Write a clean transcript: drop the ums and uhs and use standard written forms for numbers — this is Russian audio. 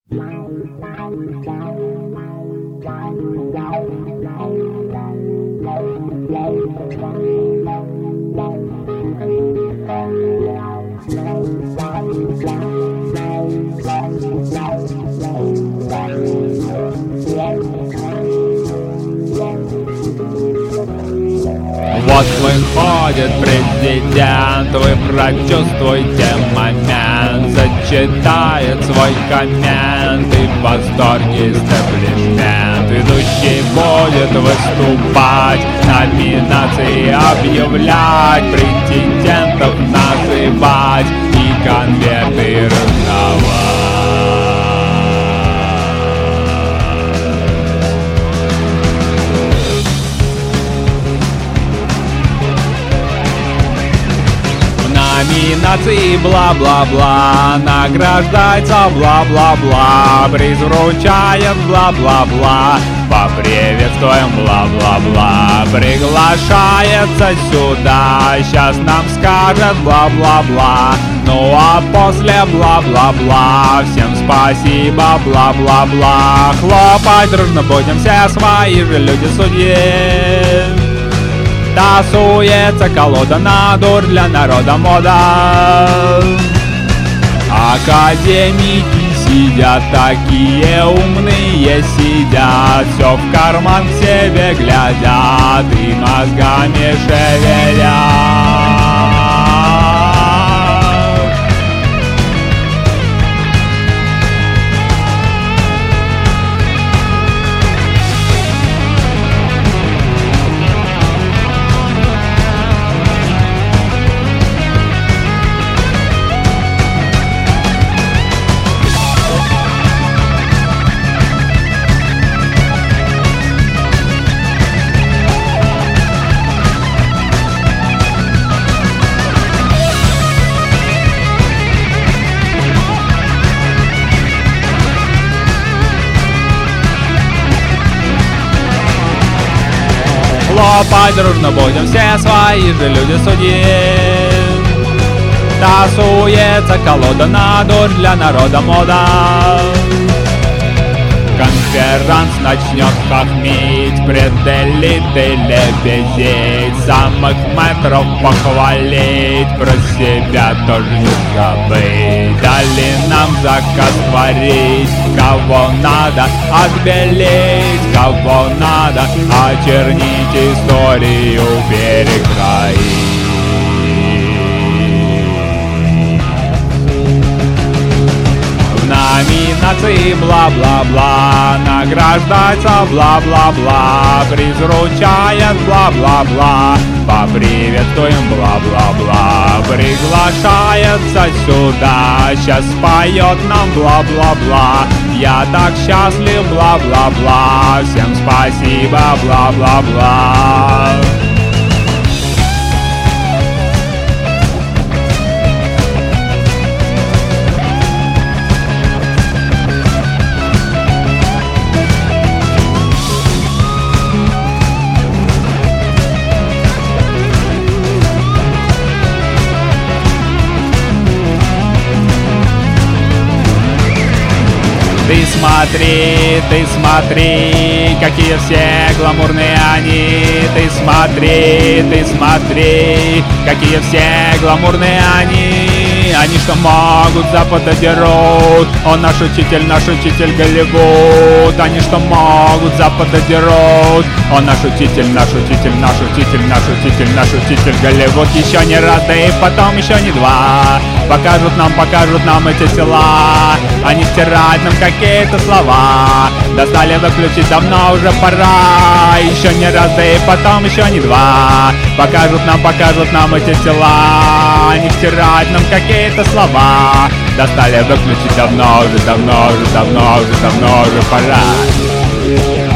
Вот выходит президент, вы прочувствуйте момент, зачитает свой коммент и в восторге истеблишмент. Ведущий будет выступать, номинации объявлять, претендентов называть и конверты раздавать. Номинации бла-бла-бла, награждается бла-бла-бла, приз вручает бла-бла-бла, поприветствуем бла-бла-бла, приглашается сюда, сейчас нам скажет бла-бла-бла, ну а после бла-бла-бла, всем спасибо бла-бла-бла, хлопать дружно будем все свои же люди-судьи. Тасуется колода на дурь, для народа мода. Академики сидят, такие умные сидят, все в карман к себе глядят и мозгами шевелят. Хлопать дружно будем все свои же люди-судьи. Тасуется колода на дурь, для народа мода. Конферанс начнет хохмить, пред элитой лебезить, самых мэтров похвалить, про себя тоже не забыть. Дали нам заказ творить, кого надо отбелить, кого надо очернить, историю перекроить. Номинации бла-бла-бла, награждается бла-бла-бла, приз вручает бла-бла-бла, поприветствуем бла-бла-бла, приглашается сюда, сейчас споет нам бла-бла-бла, я так счастлив бла-бла-бла, всем спасибо бла-бла-бла. Ты смотри, какие все гламурные они. Ты смотри, какие все гламурные они. Они что могут, Запад одерут. Он наш учитель Голливуд. Они что могут, Запад одерут. Он наш учитель Голливуд. Еще не раз, да и потом еще не два. Покажут нам эти тела. Они стирают нам какие-то слова. Достали выключить, давно уже пора. Еще не раз, да и потом еще не два. Покажут нам эти тела. Они стирают нам какие-то слова. Достали выключить, давно уже пора.